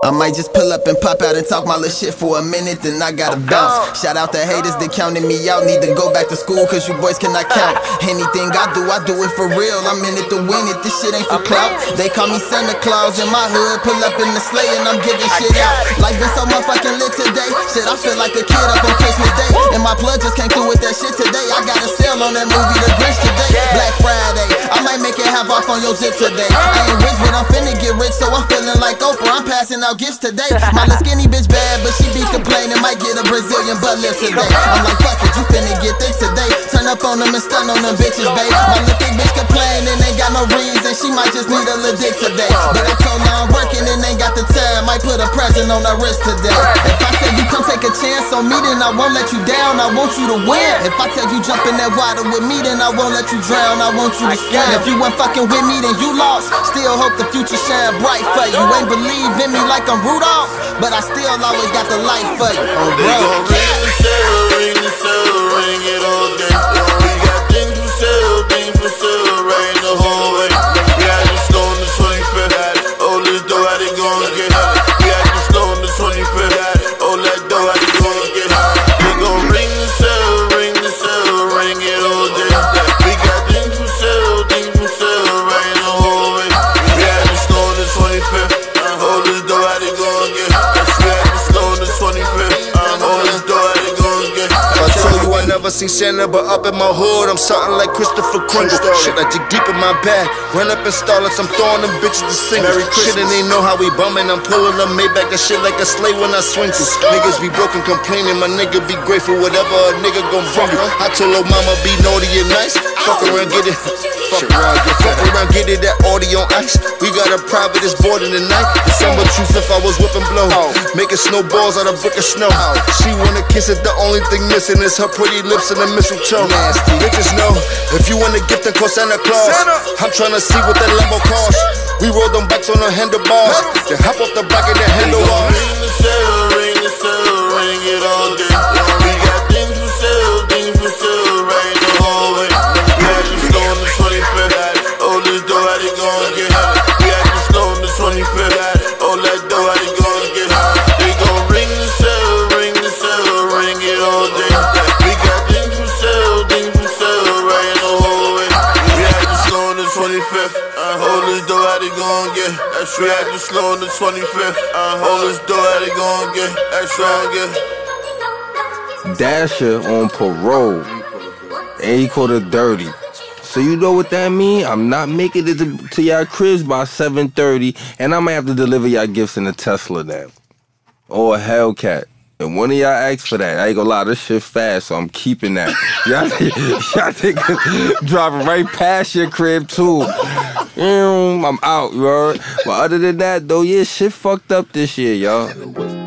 I might just pull up and pop out and talk my little shit for a minute, then I gotta bounce. Shout out to haters that counted me out. Need to go back to school cause you boys cannot count. Anything I do it for real. I'm in it to win it, this shit ain't for clout. They call me Santa Claus in my hood. Pull up in the sleigh and I'm giving shit out. Life been so motherfucking lit today. Shit, I feel like a kid up on Christmas Day. And my plug just came through with that shit today. I got a sale on that movie The Grinch today. Black Friday, I might make it half off on your zip today. I ain't rich but I'm finna get rich, so I'm feeling like Oprah. I'm passing out gifts today. My little skinny bitch bad, but she be complaining. Might get a Brazilian butt lift today. I'm like, fuck it, you finna get thick today. Turn up on them and stun on them bitches, babe. My little thick bitch complaining, ain't got no reason. She might just need a little dick today. But I told her I'm working and ain't got the time. Might put a present on her wrist today. If I say you come take a chance on me, then I won't let you down. I want you to win. If I tell you jump in that water with me, then I won't let you drown. I want you to swim. If you ain't fucking with me, then you lost. Still hope the future shine bright for you. Ain't believe in me like I'm Rudolph, but I still always got the light for you. Oh, bro. Ring the cell, ring it all day. We got things for sale, right in the hallway. We had the snow on the 25th. Oh, this dough, how they gon' get high? We had the snow on the 25th. Oh, that dough, how they gon' get high? We gon' ring the cell, ring it all day. We got things for sale, right in the hallway. We had the snow on the 25th. Oh, this dough, how they gon' get high? We had the snow on the 25th. Oh, this dough, how they gon' get high? I told you I never seen Santa, but up in my hood, I'm something like Christopher Kringle. Shit, I dig deep in my bag. Run up in starlets, I'm throwing them bitches to sing. Shit, and they know how we bumming. I'm pulling them Maybach and shit like a slave when I swing through. Niggas be broken, complaining. My nigga be grateful, whatever a nigga gon' bring you. I told her mama be naughty and nice. Fuck around, get it. Fuck around, get it. That audio on ice. We got a private, it's boarding tonight. December 25th, I was whipping blow. Making snowballs out of brick of snow. She wanna kiss it, the only thing missing is her pretty lips and the mistletoe. Nasty. Bitches know, if you want a gift, then call Santa Claus. I'm tryna see what that Lambo costs. We roll them bikes on the handlebars, then hop off the back of the handlebars. Ring the cell, ring it all day. We got things for sale, right in the hallway. We had the snow on the 25th. Oh, this dough, how they gon' get high? We had the snow on the 25th. Oh, that dough, how they gon' get high? They gon' ring the cell, ring it all day. We got things for sale, right in the hallway. We had the snow on the 25th. Oh, this dough, how they gon' get? We had the snow on the 25th. Oh, this dough, how they gon' get? That's right, Dasher on parole. And he called it dirty. So you know what that mean? I'm not making it to y'all cribs by 7:30, and I might have to deliver y'all gifts in a Tesla now. Or a Hellcat. And one of y'all asked for that. I ain't gonna lie, this shit fast, so I'm keeping that. Y'all think driving right past your crib too. I'm out, you heard? But other than that, though, yeah, shit fucked up this year, y'all.